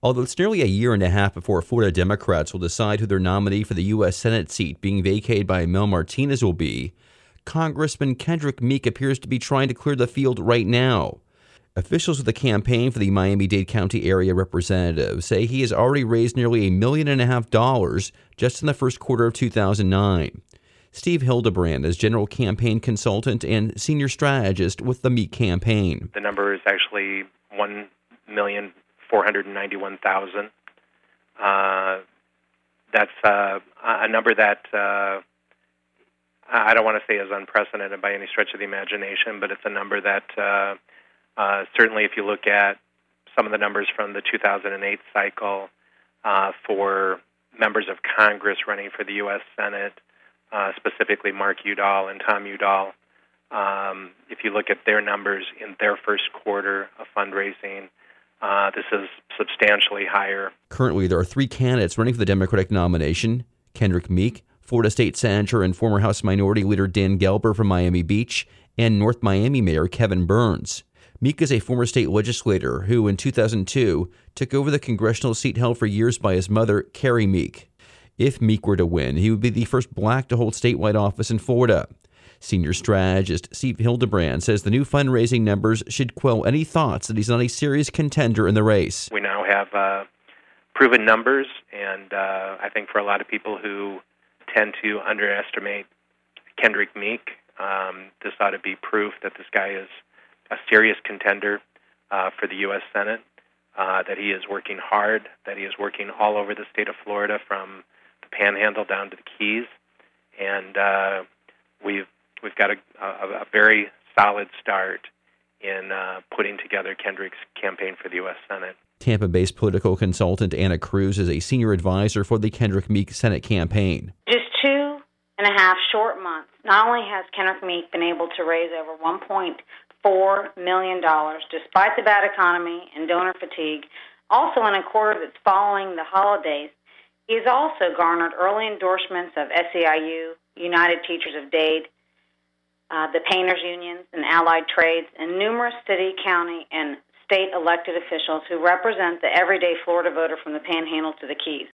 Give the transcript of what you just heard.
Although it's nearly a year and a half before Florida Democrats will decide who their nominee for the U.S. Senate seat being vacated by Mel Martinez will be, Congressman Kendrick Meek appears to be trying to clear the field right now. Officials with the campaign for the Miami-Dade County area representative say he has already raised nearly $1.5 million just in the first quarter of 2009. Steve Hildebrand is general campaign consultant and senior strategist with the Meek campaign. The number is actually 1,491,000. That's a number that I don't want to say is unprecedented by any stretch of the imagination, but it's a number that certainly if you look at some of the numbers from the 2008 cycle for members of Congress running for the U.S. Senate, specifically Mark Udall and Tom Udall, if you look at their numbers in their first quarter of fundraising, this is substantially higher. Currently, there are 3 candidates running for the Democratic nomination: Kendrick Meek, Florida State Senator and former House Minority Leader Dan Gelber from Miami Beach, and North Miami Mayor Kevin Burns. Meek is a former state legislator who, in 2002, took over the congressional seat held for years by his mother, Carrie Meek. If Meek were to win, he would be the first black to hold statewide office in Florida. Senior strategist Steve Hildebrand says the new fundraising numbers should quell any thoughts that he's not a serious contender in the race. We now have proven numbers, and I think for a lot of people who tend to underestimate Kendrick Meek, this ought to be proof that this guy is a serious contender for the U.S. Senate, that he is working hard, that he is working all over the state of Florida from the Panhandle down to the Keys, and we've got a very solid start in putting together Kendrick's campaign for the U.S. Senate. Tampa-based political consultant Anna Cruz is a senior advisor for the Kendrick Meek Senate campaign. Just 2.5 short months, not only has Kendrick Meek been able to raise over $1.4 million despite the bad economy and donor fatigue, also in a quarter that's following the holidays, he has also garnered early endorsements of SEIU, United Teachers of Dade, the painters unions and allied trades, and numerous city, county, and state elected officials who represent the everyday Florida voter from the Panhandle to the Keys.